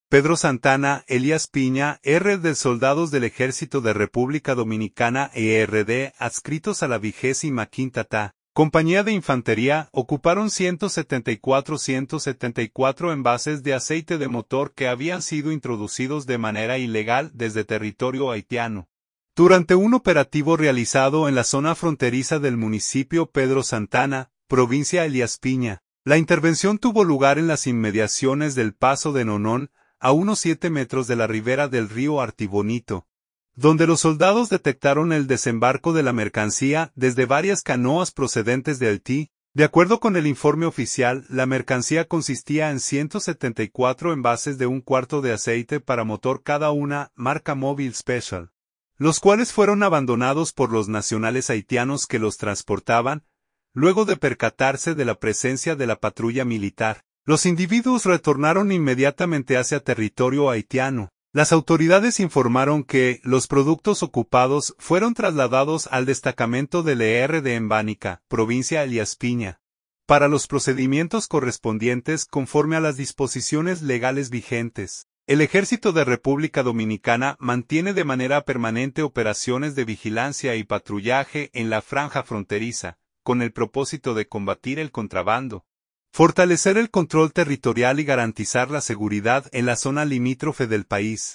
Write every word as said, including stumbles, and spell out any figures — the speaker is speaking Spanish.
Pedro Santana, Elías Piña, R de Soldados del Ejército de República Dominicana E R D, adscritos a la vigésima quinta T A, Compañía de Infantería, ocuparon ciento setenta y cuatro envases de aceite de motor que habían sido introducidos de manera ilegal desde territorio haitiano. Durante un operativo realizado en la zona fronteriza del municipio Pedro Santana, provincia Elías Piña, la intervención tuvo lugar en las inmediaciones del Paso de Nonón, a unos siete metros de la ribera del río Artibonito, donde los soldados detectaron el desembarco de la mercancía desde varias canoas procedentes de Haití. De acuerdo con el informe oficial, la mercancía consistía en ciento setenta y cuatro envases de un cuarto de aceite para motor cada una, marca Mobile Special, los cuales fueron abandonados por los nacionales haitianos que los transportaban, luego de percatarse de la presencia de la patrulla militar. Los individuos retornaron inmediatamente hacia territorio haitiano. Las autoridades informaron que los productos ocupados fueron trasladados al destacamento del E R D en Bánica, provincia Elías Piña, para los procedimientos correspondientes conforme a las disposiciones legales vigentes. El Ejército de República Dominicana mantiene de manera permanente operaciones de vigilancia y patrullaje en la franja fronteriza, con el propósito de combatir el contrabando, fortalecer el control territorial y garantizar la seguridad en la zona limítrofe del país.